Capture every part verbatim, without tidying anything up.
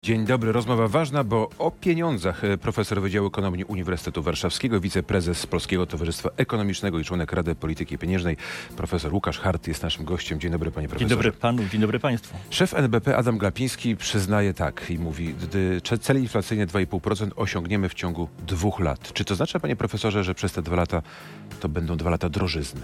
Dzień dobry, rozmowa ważna, bo o pieniądzach. Profesor Wydziału Ekonomii Uniwersytetu Warszawskiego, wiceprezes Polskiego Towarzystwa Ekonomicznego i członek Rady Polityki Pieniężnej, profesor Łukasz Hart jest naszym gościem. Dzień dobry, panie profesorze. Dzień dobry panu, dzień dobry państwu. Szef N B P Adam Glapiński przyznaje tak i mówi, gdy cele inflacyjne dwa i pół procent osiągniemy w ciągu dwóch lat. Czy to znaczy, panie profesorze, że przez te dwa lata to będą dwa lata drożyzny?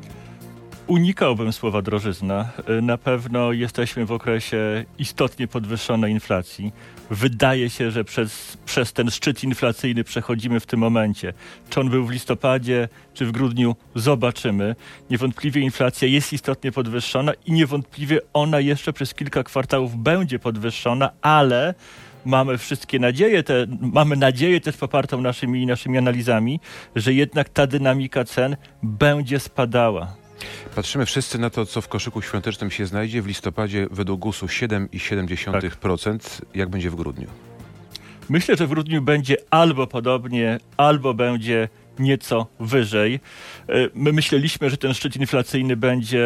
Unikałbym słowa drożyzna. Na pewno jesteśmy w okresie istotnie podwyższonej inflacji. Wydaje się, że przez, przez ten szczyt inflacyjny przechodzimy w tym momencie. Czy on był w listopadzie, czy w grudniu, zobaczymy. Niewątpliwie inflacja jest istotnie podwyższona i niewątpliwie ona jeszcze przez kilka kwartałów będzie podwyższona, ale mamy wszystkie nadzieje, te, mamy nadzieję też popartą naszymi, naszymi analizami, że jednak ta dynamika cen będzie spadała. Patrzymy wszyscy na to, co w koszyku świątecznym się znajdzie. W listopadzie według gusu siedem i siedem dziesiątych procent. Tak. Jak będzie w grudniu? Myślę, że w grudniu będzie albo podobnie, albo będzie nieco wyżej. My myśleliśmy, że ten szczyt inflacyjny będzie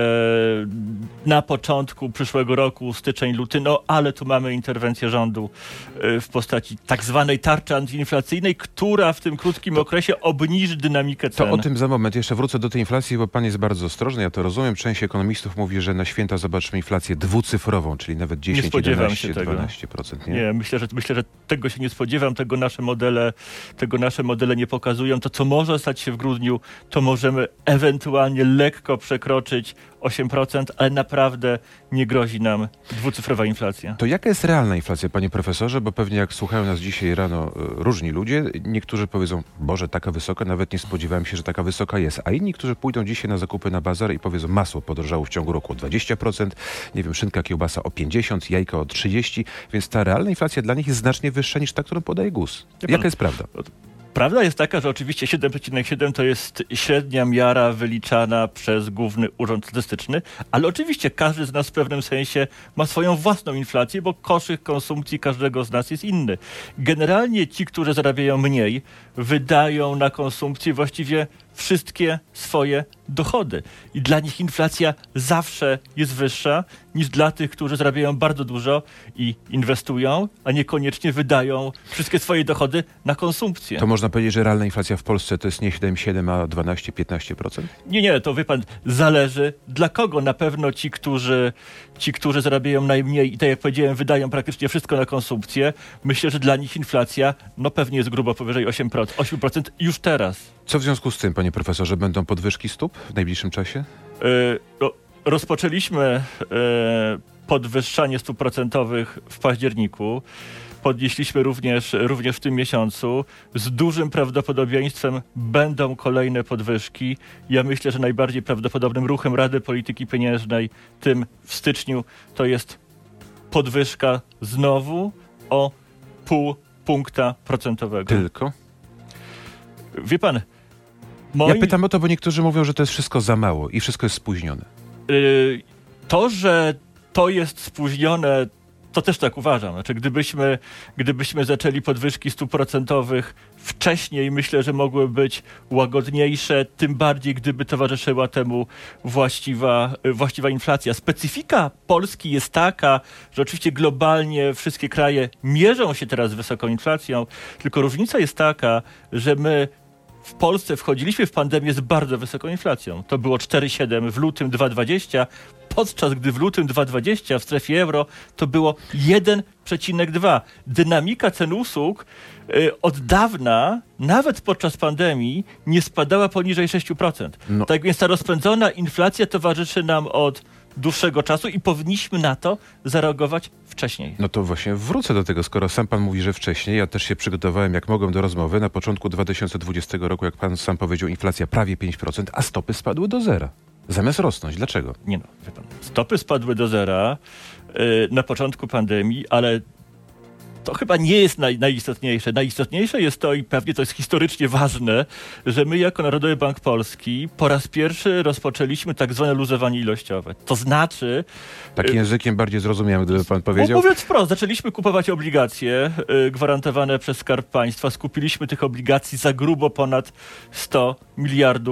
na początku przyszłego roku, styczeń, luty, no ale tu mamy interwencję rządu w postaci tak zwanej tarczy antyinflacyjnej, która w tym krótkim to, okresie obniży dynamikę cen. To o tym za moment. Jeszcze wrócę do tej inflacji, bo pan jest bardzo ostrożny, ja to rozumiem. Część ekonomistów mówi, że na święta zobaczymy inflację dwucyfrową, czyli nawet dziesięć, jedenaście, dwanaście procent. Nie? nie, myślę, że myślę, że tego się nie spodziewam, tego nasze modele, tego nasze modele nie pokazują. To, co może stać się w grudniu, to możemy ewentualnie lekko przekroczyć osiem procent, ale naprawdę nie grozi nam dwucyfrowa inflacja. To jaka jest realna inflacja, panie profesorze? Bo pewnie jak słuchają nas dzisiaj rano różni ludzie, niektórzy powiedzą, Boże, taka wysoka, nawet nie spodziewałem się, że taka wysoka jest. A inni, którzy pójdą dzisiaj na zakupy na bazar i powiedzą, masło podrożało w ciągu roku o dwadzieścia procent, nie wiem, szynka, kiełbasa o pięćdziesiąt procent, jajka o trzydzieści procent, więc ta realna inflacja dla nich jest znacznie wyższa niż ta, którą podaje GUS. Jaka jest prawda? Prawda jest taka, że oczywiście siedem przecinek siedem to jest średnia miara wyliczana przez Główny Urząd Statystyczny, ale oczywiście każdy z nas w pewnym sensie ma swoją własną inflację, bo koszyk konsumpcji każdego z nas jest inny. Generalnie ci, którzy zarabiają mniej, wydają na konsumpcję właściwie wszystkie swoje dochody. I dla nich inflacja zawsze jest wyższa niż dla tych, którzy zarabiają bardzo dużo i inwestują, a niekoniecznie wydają wszystkie swoje dochody na konsumpcję. To można powiedzieć, że realna inflacja w Polsce to jest nie siedem przecinek siedem, a dwanaście do piętnastu procent? Nie, nie, to wie pan, zależy dla kogo. Na pewno ci, którzy, ci, którzy zarabiają najmniej i tak jak powiedziałem, wydają praktycznie wszystko na konsumpcję. Myślę, że dla nich inflacja no pewnie jest grubo powyżej osiem procent, osiem procent już teraz. Co w związku z tym, panie profesorze, będą podwyżki stóp w najbliższym czasie? Yy, no, rozpoczęliśmy yy, podwyższanie stóp procentowych w październiku. Podnieśliśmy również, również w tym miesiącu. Z dużym prawdopodobieństwem będą kolejne podwyżki. Ja myślę, że najbardziej prawdopodobnym ruchem Rady Polityki Pieniężnej tym w styczniu to jest podwyżka znowu o pół punkta procentowego. Tylko? Wie pan, moi... Ja pytam o to, bo niektórzy mówią, że to jest wszystko za mało i wszystko jest spóźnione. Yy, to, że to jest spóźnione, to też tak uważam. Znaczy, gdybyśmy, gdybyśmy zaczęli podwyżki stóp procentowych wcześniej, myślę, że mogły być łagodniejsze, tym bardziej gdyby towarzyszyła temu właściwa, właściwa inflacja. Specyfika Polski jest taka, że oczywiście globalnie wszystkie kraje mierzą się teraz z wysoką inflacją, tylko różnica jest taka, że my w Polsce wchodziliśmy w pandemię z bardzo wysoką inflacją. To było cztery przecinek siedem, w lutym dwa przecinek dwadzieścia, podczas gdy w lutym dwa przecinek dwadzieścia w strefie euro to było jeden przecinek dwa. Dynamika cen usług y, od dawna, nawet podczas pandemii, nie spadała poniżej sześć procent. No. Tak więc ta rozpędzona inflacja towarzyszy nam od dłuższego czasu i powinniśmy na to zareagować wcześniej. No to właśnie wrócę do tego, skoro sam pan mówi, że wcześniej. Ja też się przygotowałem jak mogłem do rozmowy. Na początku dwa tysiące dwudziestego roku, jak pan sam powiedział, inflacja prawie pięć procent, a stopy spadły do zera. Zamiast rosnąć. Dlaczego? Nie no, wie pan, stopy spadły do zera yy, na początku pandemii, ale to chyba nie jest naj, najistotniejsze. Najistotniejsze jest to, i pewnie to jest historycznie ważne, że my jako Narodowy Bank Polski po raz pierwszy rozpoczęliśmy tak zwane luzowanie ilościowe. To znaczy... Takim y- językiem bardziej zrozumiałym, gdyby pan powiedział. Mówiąc wprost, zaczęliśmy kupować obligacje y, gwarantowane przez Skarb Państwa. Skupiliśmy tych obligacji za grubo ponad sto miliardów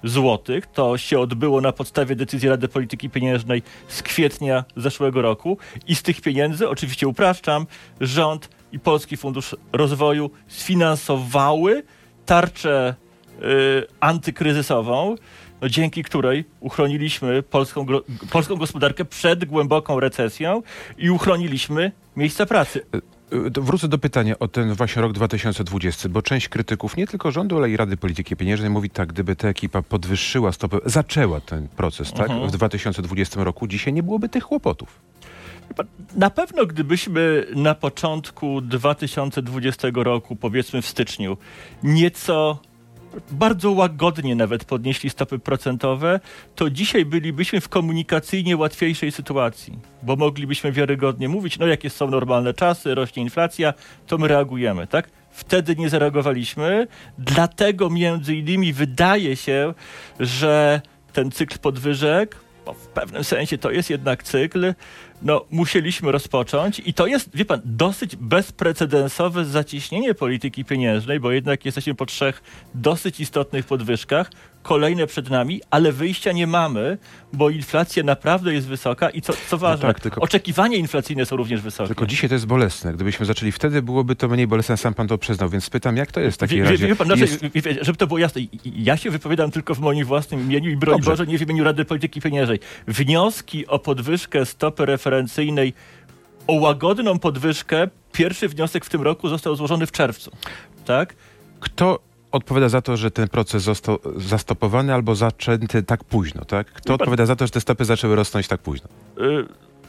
złotych. To się odbyło na podstawie decyzji Rady Polityki Pieniężnej z kwietnia zeszłego roku i z tych pieniędzy, oczywiście upraszczam, rząd i Polski Fundusz Rozwoju sfinansowały tarczę y, antykryzysową, no, dzięki której uchroniliśmy polską, polską gospodarkę przed głęboką recesją i uchroniliśmy miejsca pracy. Wrócę do pytania o ten właśnie rok dwa tysiące dwudziesty, bo część krytyków, nie tylko rządu, ale i Rady Polityki Pieniężnej mówi tak, gdyby ta ekipa podwyższyła stopę, zaczęła ten proces, tak, Mhm. w dwa tysiące dwudziestym roku, dzisiaj nie byłoby tych kłopotów. Na pewno gdybyśmy na początku dwa tysiące dwudziestego roku, powiedzmy w styczniu, nieco bardzo łagodnie nawet podnieśli stopy procentowe, to dzisiaj bylibyśmy w komunikacyjnie łatwiejszej sytuacji, bo moglibyśmy wiarygodnie mówić, no jakie są normalne czasy, rośnie inflacja, to my reagujemy, tak? Wtedy nie zareagowaliśmy, dlatego między innymi wydaje się, że ten cykl podwyżek, bo w pewnym sensie to jest jednak cykl, no musieliśmy rozpocząć i to jest, wie pan, dosyć bezprecedensowe zacieśnienie polityki pieniężnej, bo jednak jesteśmy po trzech dosyć istotnych podwyżkach, kolejne przed nami, ale wyjścia nie mamy, bo inflacja naprawdę jest wysoka i co, co ważne, tak, tylko- oczekiwania inflacyjne są również wysokie. Tylko dzisiaj to jest bolesne. Gdybyśmy zaczęli wtedy, byłoby to mniej bolesne, sam pan to przyznał, więc pytam, jak to jest w takiej Wie, wie, razie? wie pan, znaczy, Jest... wie- wie- żeby to było jasne, i- i- ja się wypowiadam tylko w moim własnym imieniu i broń Dobrze. Boże nie w imieniu Rady Polityki Pieniężnej. Wnioski o podwyżkę stopy referencyjnej, o łagodną podwyżkę, pierwszy wniosek w tym roku został złożony w czerwcu. Tak? Kto odpowiada za to, że ten proces został zastopowany albo zaczęty tak późno, tak? Kto pan- odpowiada za to, że te stopy zaczęły rosnąć tak późno? Y,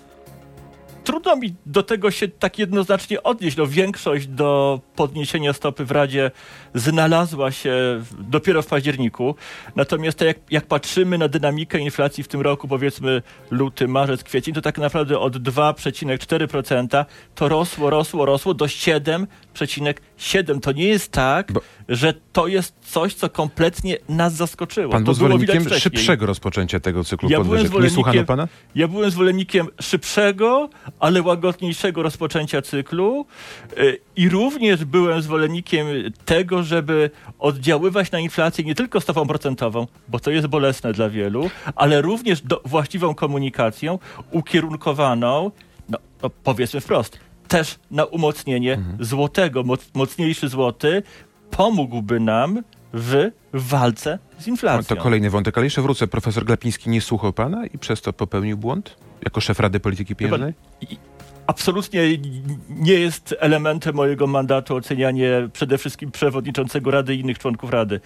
Trudno mi do tego się tak jednoznacznie odnieść. No, większość do podniesienia stopy w Radzie znalazła się w- dopiero w październiku. Natomiast jak, jak patrzymy na dynamikę inflacji w tym roku, powiedzmy luty, marzec, kwiecień, to tak naprawdę od dwa przecinek cztery procent to rosło, rosło, rosło do siedem przecinek siedem procent. To nie jest tak, Bo- że to jest coś, co kompletnie nas zaskoczyło. Pan to był było widać zwolennikiem wcześniej. szybszego rozpoczęcia tego cyklu Ja byłem podwyżek. Nie zwolennikiem- słuchano pana? Ja byłem zwolennikiem szybszego, ale łagodniejszego rozpoczęcia cyklu y, i również byłem zwolennikiem tego, żeby oddziaływać na inflację nie tylko stopą procentową, bo to jest bolesne dla wielu, ale również do, właściwą komunikacją ukierunkowaną, no, no powiedzmy wprost, też na umocnienie Mhm. złotego. Moc, mocniejszy złoty pomógłby nam w walce z No, inflacją. to kolejny wątek, ale jeszcze wrócę. Profesor Glapiński nie słuchał pana i przez to popełnił błąd? Jako szef Rady Polityki Pieniężnej? I absolutnie nie jest elementem mojego mandatu ocenianie przede wszystkim przewodniczącego Rady i innych członków Rady.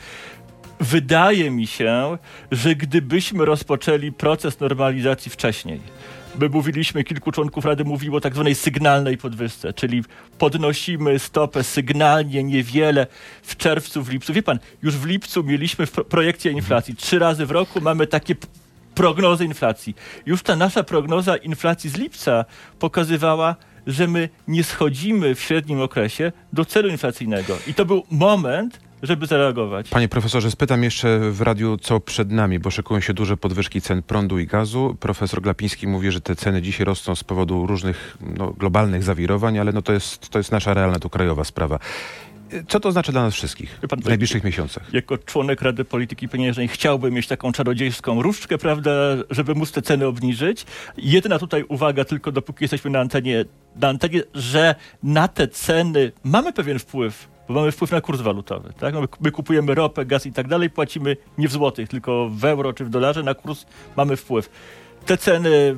Wydaje mi się, że gdybyśmy rozpoczęli proces normalizacji wcześniej, my mówiliśmy, kilku członków Rady mówiło o tak zwanej sygnalnej podwyżce, czyli podnosimy stopę sygnalnie, niewiele w czerwcu, w lipcu. Wie pan, już w lipcu mieliśmy w pro- projekcję inflacji. Trzy razy w roku mamy takie p- prognozy inflacji. Już ta nasza prognoza inflacji z lipca pokazywała, że my nie schodzimy w średnim okresie do celu inflacyjnego. I to był moment, żeby zareagować. Panie profesorze, spytam jeszcze w radiu, co przed nami, bo szykują się duże podwyżki cen prądu i gazu. Profesor Glapiński mówi, że te ceny dzisiaj rosną z powodu różnych no, globalnych zawirowań, ale no, to, jest, to jest nasza realna, tu krajowa sprawa. Co to znaczy dla nas wszystkich Wie pan, w najbliższych miesiącach? Jako członek Rady Polityki Pieniężnej chciałbym mieć taką czarodziejską różdżkę, prawda, żeby móc te ceny obniżyć. Jedna tutaj uwaga, tylko dopóki jesteśmy na antenie, na antenie, że na te ceny mamy pewien wpływ, bo mamy wpływ na kurs walutowy. Tak? My, my kupujemy ropę, gaz i tak dalej, płacimy nie w złotych, tylko w euro czy w dolarze, na kurs mamy wpływ. Te ceny y,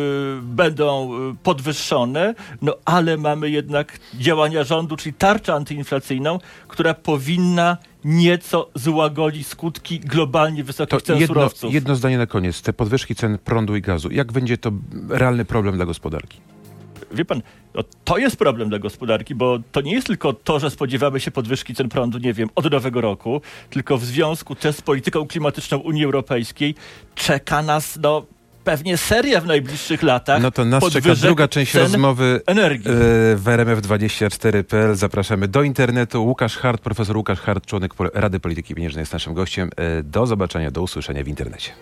będą y, podwyższone, no ale mamy jednak działania rządu, czyli tarczę antyinflacyjną, która powinna nieco złagodzić skutki globalnie wysokich To cen jedno, surowców. jedno zdanie na koniec. Te podwyżki cen prądu i gazu. Jak będzie to realny problem dla gospodarki? Wie pan, no, to jest problem dla gospodarki, bo to nie jest tylko to, że spodziewamy się podwyżki cen prądu, nie wiem, od nowego roku, tylko w związku też z polityką klimatyczną Unii Europejskiej czeka nas, no, pewnie seria w najbliższych latach. No to nas czeka podwyżek druga część cen rozmowy energii. e, w R M F dwadzieścia cztery kropka p l. Zapraszamy do internetu. Łukasz Hart, profesor Łukasz Hart, członek Pol- Rady Polityki Pieniężnej jest naszym gościem. E, do zobaczenia, do usłyszenia w internecie.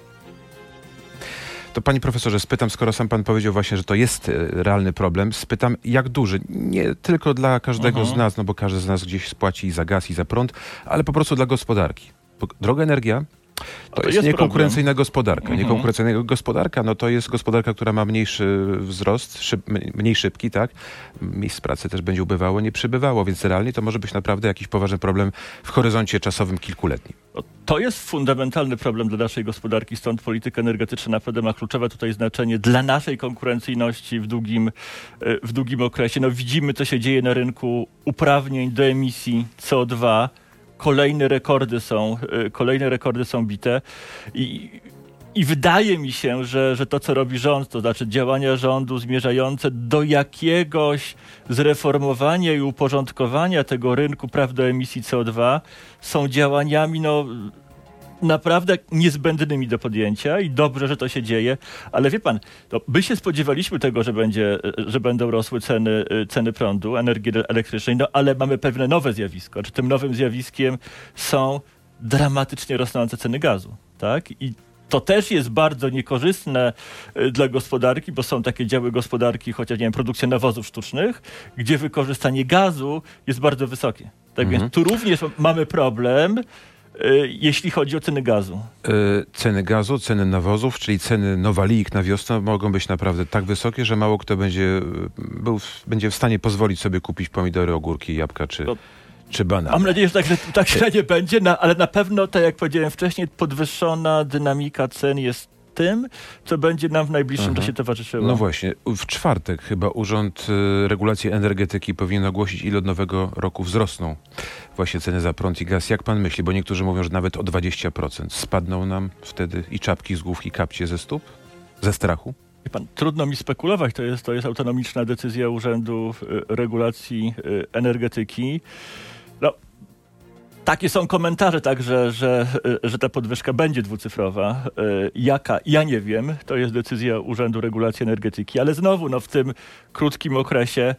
To panie profesorze, spytam, skoro sam pan powiedział właśnie, że to jest e, realny problem, spytam, jak duży? Nie tylko dla każdego Mhm. z nas, no bo każdy z nas gdzieś spłaci i za gaz, i za prąd, ale po prostu dla gospodarki. Bo droga energia To, to jest, jest niekonkurencyjna gospodarka. Mhm. Niekonkurencyjna gospodarka, no to jest gospodarka, która ma mniejszy wzrost, szyb, mniej szybki, tak? Miejsc pracy też będzie ubywało, nie przybywało, więc realnie to może być naprawdę jakiś poważny problem w horyzoncie czasowym kilkuletnim. To jest fundamentalny problem dla naszej gospodarki, stąd polityka energetyczna naprawdę ma kluczowe tutaj znaczenie dla naszej konkurencyjności w długim, w długim okresie. No widzimy, co się dzieje na rynku uprawnień do emisji C O dwa. Kolejne rekordy są, kolejne rekordy są bite i, i wydaje mi się, że, że to, co robi rząd, to znaczy działania rządu zmierzające do jakiegoś zreformowania i uporządkowania tego rynku praw do emisji C O dwa są działaniami no, naprawdę niezbędnymi do podjęcia i dobrze, że to się dzieje, ale wie pan, to my się spodziewaliśmy tego, że, będzie, że będą rosły ceny, ceny prądu, energii elektrycznej, no ale mamy pewne nowe zjawisko. Czy tym nowym zjawiskiem są dramatycznie rosnące ceny gazu, tak? I to też jest bardzo niekorzystne dla gospodarki, bo są takie działy gospodarki, chociaż nie wiem, produkcja nawozów sztucznych, gdzie wykorzystanie gazu jest bardzo wysokie. Tak Mhm. więc tu również mamy problem, jeśli chodzi o ceny gazu. Yy, ceny gazu, ceny nawozów, czyli ceny nowalijek na wiosnę mogą być naprawdę tak wysokie, że mało kto będzie, był, będzie w stanie pozwolić sobie kupić pomidory, ogórki, jabłka czy, to, czy banany. Mam nadzieję, że tak, że, tak źle nie będzie, no, ale na pewno, tak jak powiedziałem wcześniej, podwyższona dynamika cen jest tym, co będzie nam w najbliższym Aha. czasie towarzyszyło. No właśnie, w czwartek chyba Urząd y, Regulacji Energetyki powinien ogłosić, ile od nowego roku wzrosną właśnie ceny za prąd i gaz. Jak pan myśli? Bo niektórzy mówią, że nawet o dwadzieścia procent. Spadną nam wtedy i czapki z głów, i kapcie ze stóp? Ze strachu? Wie pan, trudno mi spekulować, to jest, to jest autonomiczna decyzja Urzędu y, Regulacji y, Energetyki. No, takie są komentarze, tak, że, że, że ta podwyżka będzie dwucyfrowa. Jaka? Ja nie wiem. To jest decyzja Urzędu Regulacji Energetyki. Ale znowu, no, w tym krótkim okresie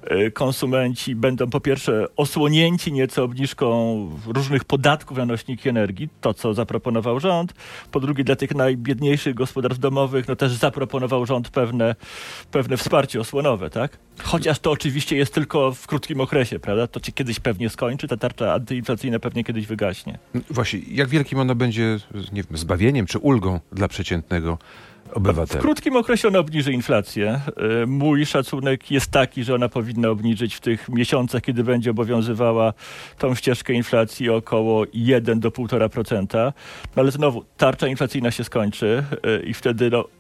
konsumenci będą po pierwsze osłonięci nieco obniżką różnych podatków na nośniki energii, to co zaproponował rząd. Po drugie, dla tych najbiedniejszych gospodarstw domowych, no też zaproponował rząd pewne, pewne wsparcie osłonowe, tak? Chociaż to oczywiście jest tylko w krótkim okresie, prawda? To się kiedyś pewnie skończy, ta tarcza antyinflacyjna pewnie kiedyś wygaśnie. Właśnie, jak wielkim ona będzie, nie wiem, zbawieniem czy ulgą dla przeciętnego obywatela? W krótkim okresie ona obniży inflację. Mój szacunek jest taki, że ona powinna obniżyć w tych miesiącach, kiedy będzie obowiązywała tą ścieżkę inflacji około jeden do półtora procent. No ale znowu, tarcza inflacyjna się skończy i wtedy no,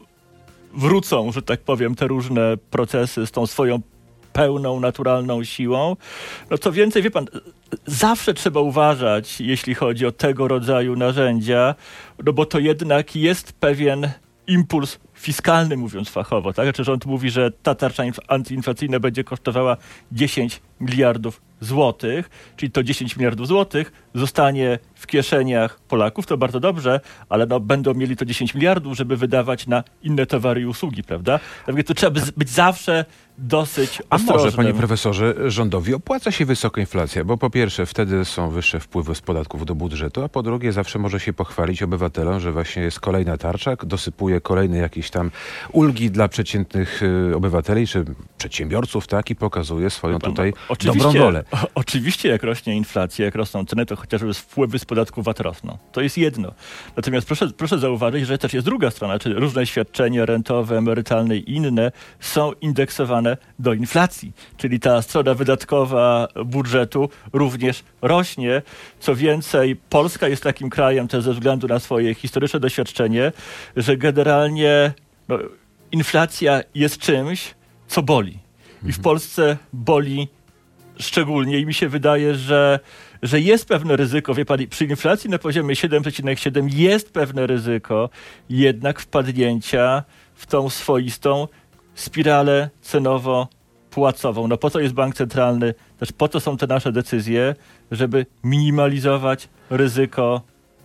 wrócą, że tak powiem, te różne procesy z tą swoją pełną, naturalną siłą. No co więcej, wie pan, zawsze trzeba uważać, jeśli chodzi o tego rodzaju narzędzia, no bo to jednak jest pewien impuls fiskalny, mówiąc fachowo, tak? Znaczy rząd mówi, że ta tarcza antyinflacyjna będzie kosztowała dziesięć miliardów złotych, czyli to dziesięć miliardów złotych zostanie w kieszeniach Polaków, to bardzo dobrze, ale no, będą mieli to dziesięć miliardów, żeby wydawać na inne towary i usługi, prawda? Dlatego to trzeba być zawsze dosyć A ostrożnym. może, panie profesorze, rządowi opłaca się wysoka inflacja, bo po pierwsze wtedy są wyższe wpływy z podatków do budżetu, a po drugie zawsze może się pochwalić obywatelom, że właśnie jest kolejna tarcza, dosypuje kolejne jakieś tam ulgi dla przeciętnych y, obywateli czy przedsiębiorców, tak, i pokazuje swoją Pan, tutaj oczywiście, dobrą wolę. O, oczywiście jak rośnie inflacja, jak rosną ceny, to chociażby wpływy z podatku V A T rosną. To jest jedno. Natomiast proszę, proszę zauważyć, że też jest druga strona, czyli różne świadczenia rentowe, emerytalne i inne są indeksowane do inflacji. Czyli ta strona wydatkowa budżetu również rośnie. Co więcej, Polska jest takim krajem też ze względu na swoje historyczne doświadczenie, że generalnie no, inflacja jest czymś, co boli. I w Polsce boli szczególnie i mi się wydaje, że, że jest pewne ryzyko, wie pan, przy inflacji na poziomie siedem przecinek siedem jest pewne ryzyko jednak wpadnięcia w tą swoistą spiralę cenowo-płacową. No po to jest bank centralny, też po to są te nasze decyzje, żeby minimalizować ryzyko,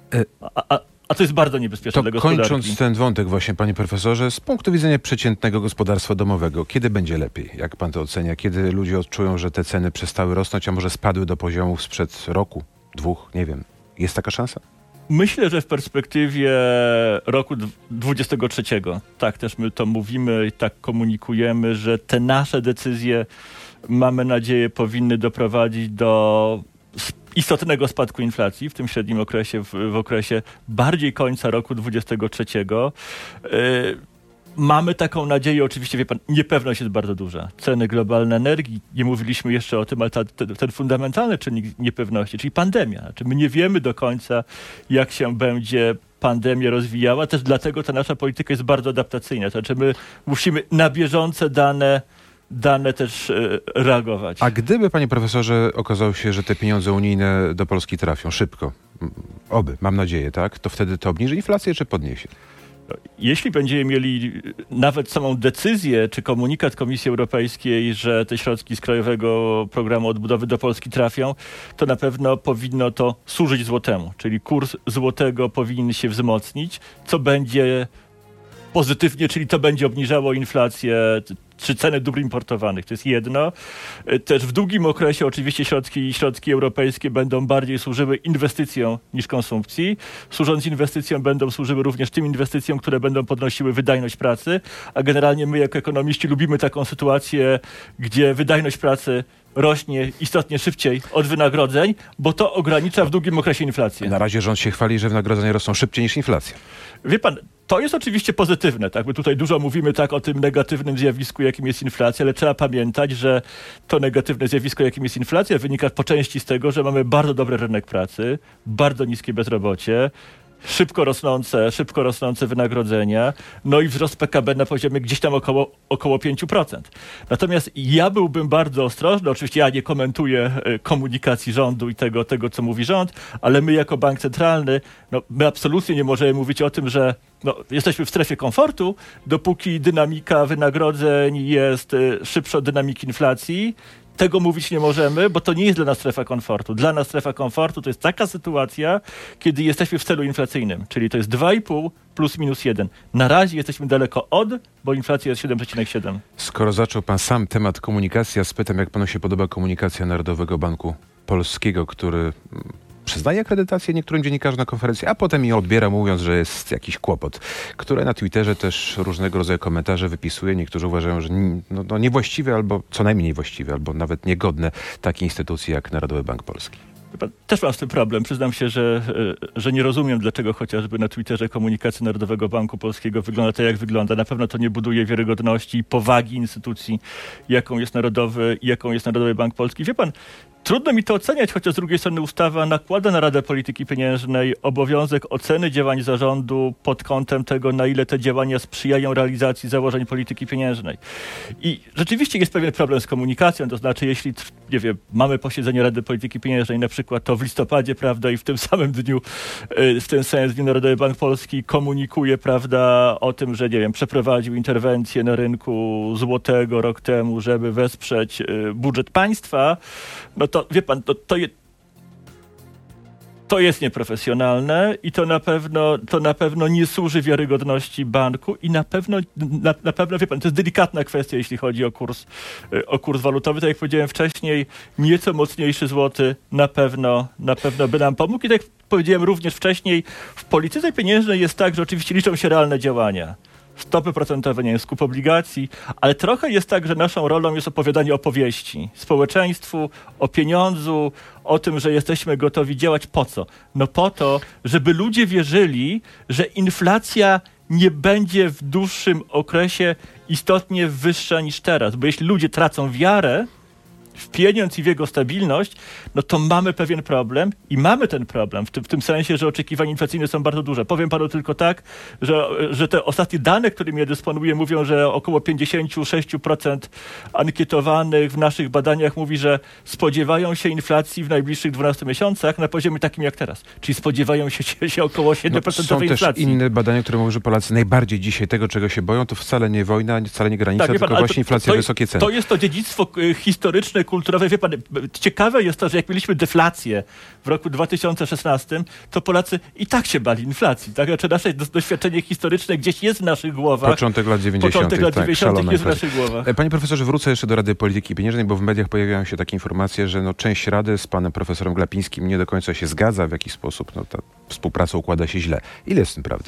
a, a, a to jest bardzo niebezpieczne To dla gospodarki. kończąc ten wątek właśnie, panie profesorze, z punktu widzenia przeciętnego gospodarstwa domowego, kiedy będzie lepiej? Jak pan to ocenia? Kiedy ludzie odczują, że te ceny przestały rosnąć, a może spadły do poziomów sprzed roku, dwóch, nie wiem. Jest taka szansa? Myślę, że w perspektywie roku dwudziestego trzeciego, tak też my to mówimy i tak komunikujemy, że te nasze decyzje, mamy nadzieję, powinny doprowadzić do istotnego spadku inflacji w tym średnim okresie, w, w okresie bardziej końca roku dwudziestego trzeciego. Yy, Mamy taką nadzieję, oczywiście, wie pan, niepewność jest bardzo duża. Ceny globalne energii, nie mówiliśmy jeszcze o tym, ale ta, ten, ten fundamentalny czynnik niepewności, czyli pandemia. Znaczy my nie wiemy do końca, jak się będzie pandemia rozwijała, też dlatego ta nasza polityka jest bardzo adaptacyjna. Znaczy my musimy na bieżące dane dane też e, reagować. A gdyby, panie profesorze, okazało się, że te pieniądze unijne do Polski trafią szybko, oby, mam nadzieję, tak, to wtedy to obniży inflację czy podniesie? Jeśli będziemy mieli nawet samą decyzję czy komunikat Komisji Europejskiej, że te środki z Krajowego Programu Odbudowy do Polski trafią, to na pewno powinno to służyć złotemu, czyli kurs złotego powinien się wzmocnić, co będzie pozytywnie, czyli to będzie obniżało inflację czy ceny dóbr importowanych. To jest jedno. Też w długim okresie oczywiście środki, środki europejskie będą bardziej służyły inwestycjom niż konsumpcji. Służąc inwestycjom będą służyły również tym inwestycjom, które będą podnosiły wydajność pracy, a generalnie my jako ekonomiści lubimy taką sytuację, gdzie wydajność pracy rośnie istotnie szybciej od wynagrodzeń, bo to ogranicza w długim okresie inflację. Na razie rząd się chwali, że wynagrodzenia rosną szybciej niż inflacja. Wie pan, to jest oczywiście pozytywne, tak? My tutaj dużo mówimy tak o tym negatywnym zjawisku, jakim jest inflacja, ale trzeba pamiętać, że to negatywne zjawisko, jakim jest inflacja, wynika po części z tego, że mamy bardzo dobry rynek pracy, bardzo niskie bezrobocie, szybko rosnące, szybko rosnące wynagrodzenia, no i wzrost P K B na poziomie gdzieś tam około, około pięć procent. Natomiast ja byłbym bardzo ostrożny, oczywiście ja nie komentuję komunikacji rządu i tego, tego co mówi rząd, ale my jako bank centralny, no, my absolutnie nie możemy mówić o tym, że no, jesteśmy w strefie komfortu, dopóki dynamika wynagrodzeń jest szybsza od dynamiki inflacji. Tego mówić nie możemy, bo to nie jest dla nas strefa komfortu. Dla nas strefa komfortu to jest taka sytuacja, kiedy jesteśmy w celu inflacyjnym, czyli to jest dwa i pół plus minus jeden. Na razie jesteśmy daleko od, bo inflacja jest siedem przecinek siedem. Skoro zaczął pan sam temat komunikacji, ja spytam, jak panu się podoba komunikacja Narodowego Banku Polskiego, który przyznaje akredytację niektórym dziennikarzom na konferencji, a potem je odbiera, mówiąc, że jest jakiś kłopot, które na Twitterze też różnego rodzaju komentarze wypisuje. Niektórzy uważają, że no, no niewłaściwe albo co najmniej niewłaściwe, albo nawet niegodne takiej instytucji jak Narodowy Bank Polski. Też mam z tym problem. Przyznam się, że, że nie rozumiem, dlaczego chociażby na Twitterze komunikacja Narodowego Banku Polskiego wygląda tak, jak wygląda. Na pewno to nie buduje wiarygodności i powagi instytucji, jaką jest Narodowy, jaką jest Narodowy Bank Polski. Wie pan, trudno mi to oceniać, chociaż z drugiej strony ustawa nakłada na Radę Polityki Pieniężnej obowiązek oceny działań zarządu pod kątem tego, na ile te działania sprzyjają realizacji założeń polityki pieniężnej. I rzeczywiście jest pewien problem z komunikacją, to znaczy jeśli, nie wiem, mamy posiedzenie Rady Polityki Pieniężnej na przykład to w listopadzie, prawda, i w tym samym dniu, w tym samym dniu Narodowy Bank Polski komunikuje, prawda, o tym, że, nie wiem, przeprowadził interwencję na rynku złotego rok temu, żeby wesprzeć budżet państwa, no to wie pan, to, to, je, to jest nieprofesjonalne i to na pewno, to na pewno nie służy wiarygodności banku i na pewno, na, na pewno, wie pan, to jest delikatna kwestia, jeśli chodzi o kurs, o kurs walutowy. Tak jak powiedziałem wcześniej, nieco mocniejszy złoty na pewno, na pewno by nam pomógł. I tak jak powiedziałem również wcześniej, w polityce pieniężnej jest tak, że oczywiście liczą się realne działania. Stopy procentowe, nie wiem, skup obligacji, ale trochę jest tak, że naszą rolą jest opowiadanie opowieści społeczeństwu, o pieniądzu, o tym, że jesteśmy gotowi działać. Po co? No po to, żeby ludzie wierzyli, że inflacja nie będzie w dłuższym okresie istotnie wyższa niż teraz. Bo jeśli ludzie tracą wiarę w pieniądz i w jego stabilność, no to mamy pewien problem i mamy ten problem w tym, w tym sensie, że oczekiwania inflacyjne są bardzo duże. Powiem panu tylko tak, że, że te ostatnie dane, którymi ja dysponuję, mówią, że około pięćdziesiąt sześć procent ankietowanych w naszych badaniach mówi, że spodziewają się inflacji w najbliższych dwunastu miesiącach na poziomie takim jak teraz. Czyli spodziewają się, się, się około siedem procent no, są inflacji. Są też inne badania, które mówią, że Polacy najbardziej dzisiaj tego, czego się boją, to wcale nie wojna, wcale nie granica, tak, tylko pan, właśnie to, inflacja, to, wysokie ceny. To jest to dziedzictwo historyczne, kulturowe. Wie pan, ciekawe jest to, że jak mieliśmy deflację w roku dwa tysiące szesnastym, to Polacy i tak się bali inflacji. Tak? Znaczy nasze doświadczenie historyczne gdzieś jest w naszych głowach. Początek lat dziewięćdziesiątych. Początek lat tak, dziewięćdziesiątych jest w inflacja. naszych głowach. Panie profesorze, wrócę jeszcze do Rady Polityki Pieniężnej, bo w mediach pojawiają się takie informacje, że no, część Rady z panem profesorem Glapińskim nie do końca się zgadza, w jakiś sposób no, ta współpraca układa się źle. Ile jest w tym prawdy?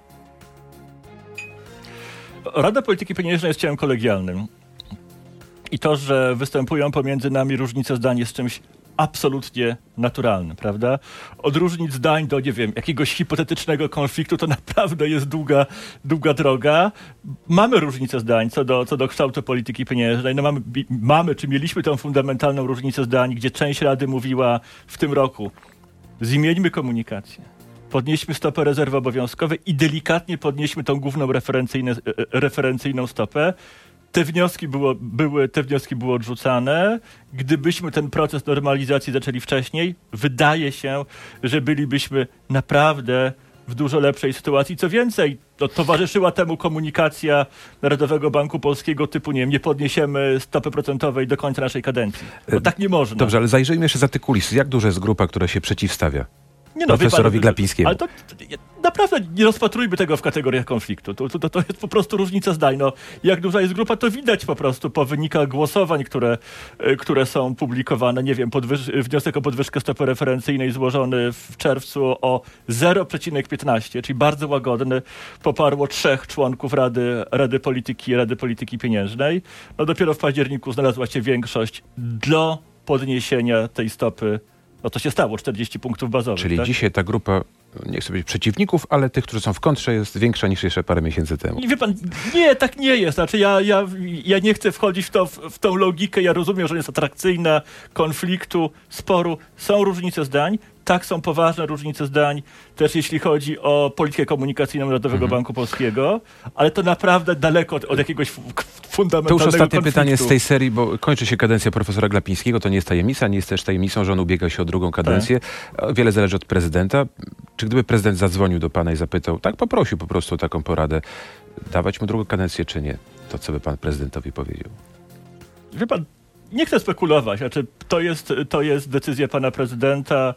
Rada Polityki Pieniężnej jest ciałem kolegialnym. I to, że występują pomiędzy nami różnice zdań jest czymś absolutnie naturalny, prawda? Od różnic zdań do, nie wiem, jakiegoś hipotetycznego konfliktu to naprawdę jest długa, długa droga. Mamy różnicę zdań co do, co do kształtu polityki pieniężnej. No mamy, mamy, czy mieliśmy tę fundamentalną różnicę zdań, gdzie część Rady mówiła w tym roku: zmieńmy komunikację, podnieśmy stopę rezerwy obowiązkowej i delikatnie podnieśmy tą główną referencyjne, referencyjną stopę. Te wnioski, było, były, te wnioski były odrzucane. Gdybyśmy ten proces normalizacji zaczęli wcześniej, wydaje się, że bylibyśmy naprawdę w dużo lepszej sytuacji. Co więcej, to towarzyszyła temu komunikacja Narodowego Banku Polskiego typu, nie wiem, nie podniesiemy stopy procentowej do końca naszej kadencji. Bo tak nie można. Dobrze, ale zajrzyjmy jeszcze za te kulisy. Jak duża jest grupa, która się przeciwstawia Nie no, profesorowi pan, Glapińskiemu? Ale to, to, naprawdę nie rozpatrujmy tego w kategoriach konfliktu. To, to, to jest po prostu różnica zdań. No, jak duża jest grupa, to widać po prostu po wynikach głosowań, które, które są publikowane. Nie wiem, podwyż- wniosek o podwyżkę stopy referencyjnej złożony w czerwcu o zero przecinek piętnaście, czyli bardzo łagodny, poparło trzech członków Rady, Rady Polityki Rady Polityki Pieniężnej. No dopiero w październiku znalazła się większość dla podniesienia tej stopy. No to się stało, czterdzieści punktów bazowych. Czyli tak? dzisiaj ta grupa, nie chcę powiedzieć przeciwników, ale tych, którzy są w kontrze, jest większa niż jeszcze parę miesięcy temu. Nie, wie pan, nie, tak nie jest. Znaczy ja, ja, ja nie chcę wchodzić w, to, w, w tą logikę. Ja rozumiem, że jest atrakcyjna, konfliktu, sporu. Są różnice zdań. Tak, są poważne różnice zdań, też jeśli chodzi o politykę komunikacyjną Narodowego Mhm. Banku Polskiego, ale to naprawdę daleko od, od jakiegoś f- fundamentalnego To już ostatnie konfliktu. pytanie z tej serii, bo kończy się kadencja profesora Glapińskiego. To nie jest tajemnica, nie jest też tajemnicą, że on ubiega się o drugą kadencję. Wiele zależy od prezydenta. Czy gdyby prezydent zadzwonił do pana i zapytał, tak poprosił po prostu o taką poradę, dawać mu drugą kadencję czy nie? To co by pan prezydentowi powiedział? Wie pan, nie chcę spekulować. Znaczy, to jest, to jest decyzja pana prezydenta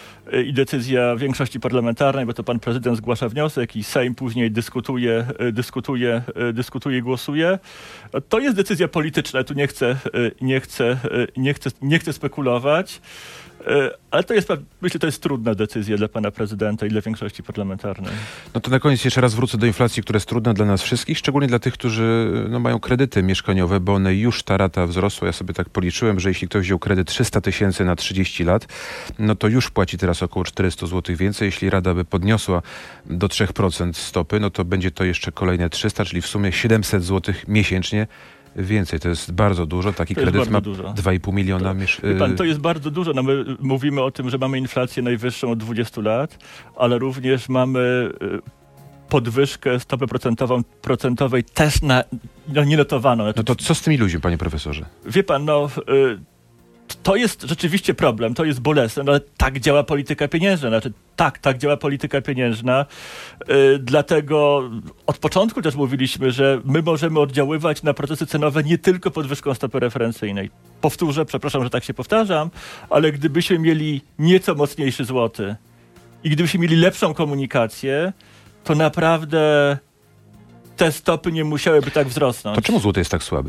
i decyzja większości parlamentarnej, bo to pan prezydent zgłasza wniosek i Sejm później dyskutuje, dyskutuje, dyskutuje i głosuje. To jest decyzja polityczna, tu nie chcę, nie chcę, nie chcę, nie chcę spekulować, ale to jest, myślę, to jest trudna decyzja dla pana prezydenta i dla większości parlamentarnej. No to na koniec jeszcze raz wrócę do inflacji, która jest trudna dla nas wszystkich, szczególnie dla tych, którzy no, mają kredyty mieszkaniowe, bo one już ta rata wzrosła. Ja sobie tak policzyłem, że jeśli ktoś wziął kredyt trzysta tysięcy na trzydzieści lat, no to już płaci teraz około czterysta złotych więcej. Jeśli rada by podniosła do trzy procent stopy, no to będzie to jeszcze kolejne trzysta, czyli w sumie siedemset złotych miesięcznie więcej. To jest bardzo dużo. Taki To jest kredyt ma bardzo dużo. dwa i pół miliona. Miesz- Wie pan, to jest bardzo dużo. No my mówimy o tym, że mamy inflację najwyższą od dwudziestu lat, ale również mamy y, podwyżkę stopy procentową, procentowej też na, no, nienotowaną. Znaczy, No to co z tymi ludźmi, panie profesorze? wie pan, no y, to jest rzeczywiście problem, to jest bolesne, no ale tak działa polityka pieniężna. Znaczy, tak, tak działa polityka pieniężna. Yy, dlatego od początku też mówiliśmy, że my możemy oddziaływać na procesy cenowe nie tylko podwyżką stopy referencyjnej. Powtórzę, przepraszam, że tak się powtarzam, ale gdybyśmy mieli nieco mocniejszy złoty i gdybyśmy mieli lepszą komunikację, to naprawdę te stopy nie musiałyby tak wzrosnąć. To czemu złoty jest tak słaby?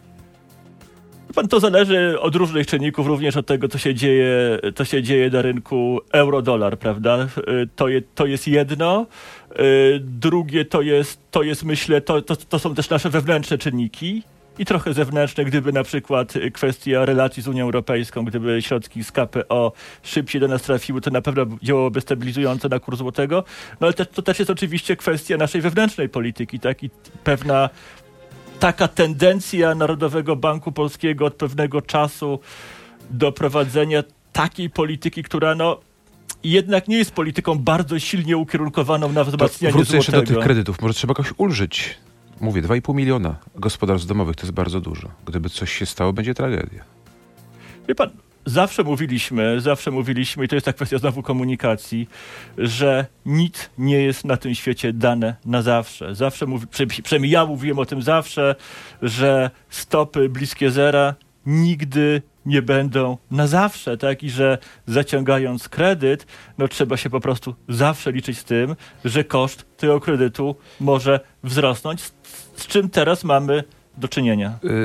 Pan, to zależy od różnych czynników, również od tego, co się dzieje, co się dzieje na rynku euro-dolar, prawda? To, je, to jest jedno. Drugie to jest, to jest myślę, to, to, to są też nasze wewnętrzne czynniki i trochę zewnętrzne, gdyby na przykład kwestia relacji z Unią Europejską, gdyby środki z K P O szybciej do nas trafiły, to na pewno działałoby stabilizująco na kurs złotego. No ale też, to też jest oczywiście kwestia naszej wewnętrznej polityki, tak? I pewna taka tendencja Narodowego Banku Polskiego od pewnego czasu do prowadzenia takiej polityki, która no jednak nie jest polityką bardzo silnie ukierunkowaną na wzmacnianie Wrócę złotego. jeszcze do tych kredytów. Może trzeba jakoś ulżyć. Mówię, dwa i pół miliona gospodarstw domowych to jest bardzo dużo. Gdyby coś się stało, będzie tragedia. Wie pan, zawsze mówiliśmy, zawsze mówiliśmy, i to jest ta kwestia znowu komunikacji, że nic nie jest na tym świecie dane na zawsze. Zawsze mówi, przynajmniej ja mówiłem o tym zawsze, że stopy bliskie zera nigdy nie będą na zawsze, tak? I że zaciągając kredyt, no trzeba się po prostu zawsze liczyć z tym, że koszt tego kredytu może wzrosnąć, z, z czym teraz mamy do czynienia. Y-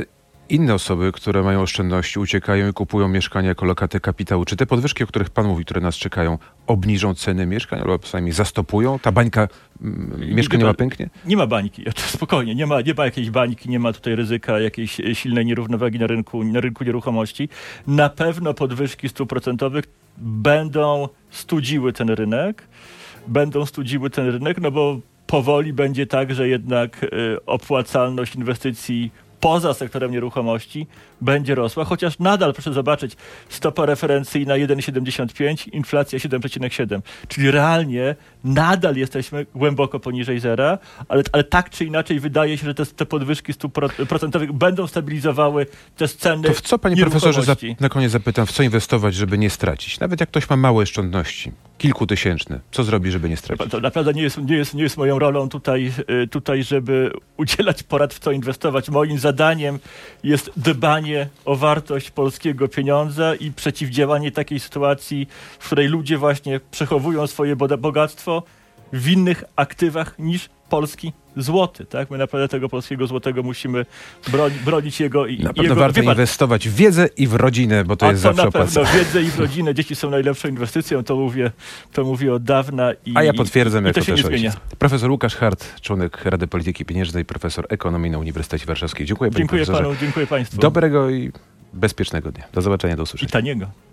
inne osoby, które mają oszczędności, uciekają i kupują mieszkania jako lokaty kapitału. Czy te podwyżki, o których pan mówi, które nas czekają, obniżą ceny mieszkań albo przynajmniej zastopują? Ta bańka mm, mieszkaniowa pęknie? Nie ma bańki, spokojnie, nie ma, nie ma jakiejś bańki, nie ma tutaj ryzyka jakiejś silnej nierównowagi na rynku, na rynku nieruchomości. Na pewno podwyżki stóp procentowych będą studziły ten rynek, będą studziły ten rynek, no bo powoli będzie tak, że jednak y, opłacalność inwestycji poza sektorem nieruchomości będzie rosła, chociaż nadal, proszę zobaczyć, stopa referencyjna jeden przecinek siedemdziesiąt pięć, inflacja siedem przecinek siedem, czyli realnie nadal jesteśmy głęboko poniżej zera, ale, ale tak czy inaczej wydaje się, że te, te podwyżki stóp procentowych będą stabilizowały te ceny. To w co, panie profesorze, za, na koniec zapytam, w co inwestować, żeby nie stracić? Nawet jak ktoś ma małe oszczędności, kilkutysięczne, co zrobi, żeby nie stracić? To naprawdę nie jest, nie jest, nie jest moją rolą tutaj, tutaj, żeby udzielać porad, w co inwestować. Moim zadaniem jest dbanie o wartość polskiego pieniądza i przeciwdziałanie takiej sytuacji, w której ludzie właśnie przechowują swoje bogactwo w innych aktywach niż polski złoty. Tak? My naprawdę tego polskiego złotego musimy broni, bronić jego i Na pewno jego, warto pan, inwestować w wiedzę i w rodzinę, bo to a jest to zawsze na pewno opłacalne. wiedzę i w rodzinę. Dzieci są najlepszą inwestycją, to mówię, to mówię od dawna. I, A ja potwierdzam, i, jako i to się też nie zmienia. ojciec. Profesor Łukasz Hart, członek Rady Polityki Pieniężnej, profesor ekonomii na Uniwersytecie Warszawskim. Dziękuję, panie Dziękuję profesorze. panu, dziękuję państwu. Dobrego i bezpiecznego dnia. Do zobaczenia, do I usłyszenia. taniego.